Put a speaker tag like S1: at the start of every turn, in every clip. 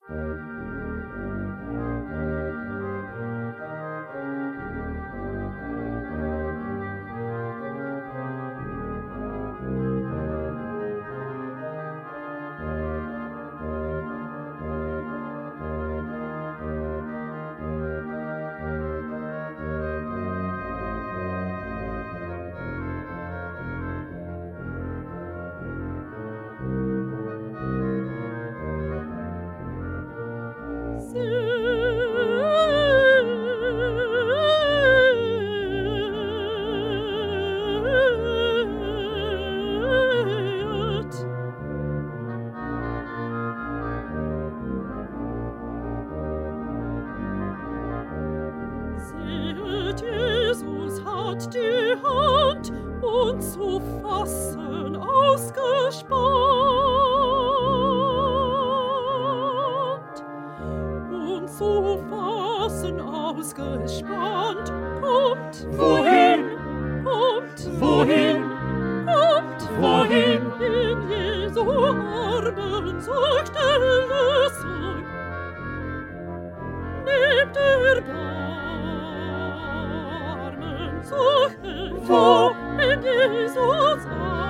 S1: Seht, Jesus hat die Hand uns zu fassen ausgespannt. Uns zu fassen ausgespannt. Kommt,
S2: Wohin?
S1: Kommt,
S2: Wohin?
S1: Kommt,
S2: Wohin?
S1: In Jesu Armen sagt Erlösung. Nehmt Erbarmen, suchen,
S2: Wo?
S1: in Jesus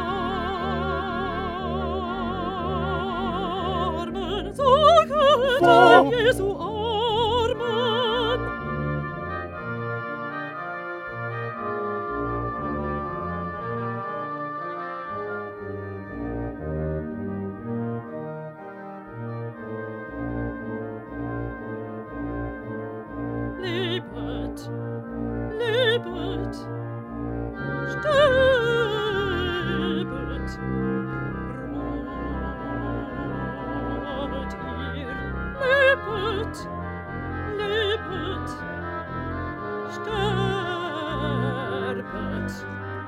S1: Armen, suchen,
S2: Wo?
S1: in Jesu Armen. Lebet, lebet, sterbt, ruht ihr, lebet, lebet, sterbt,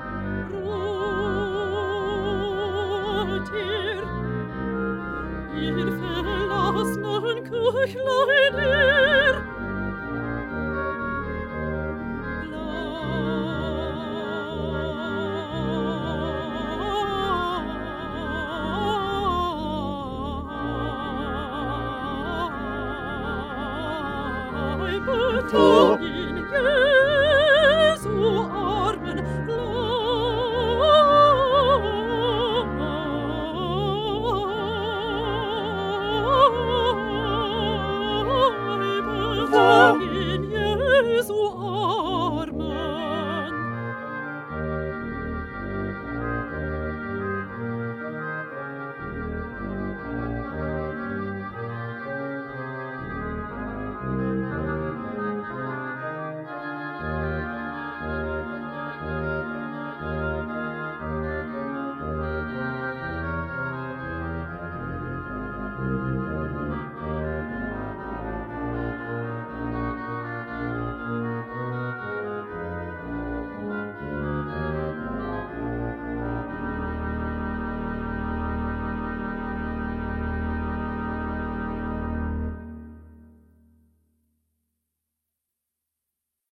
S1: ruht ihr verlassenen Kirchlein ihr.
S2: Wo?
S1: In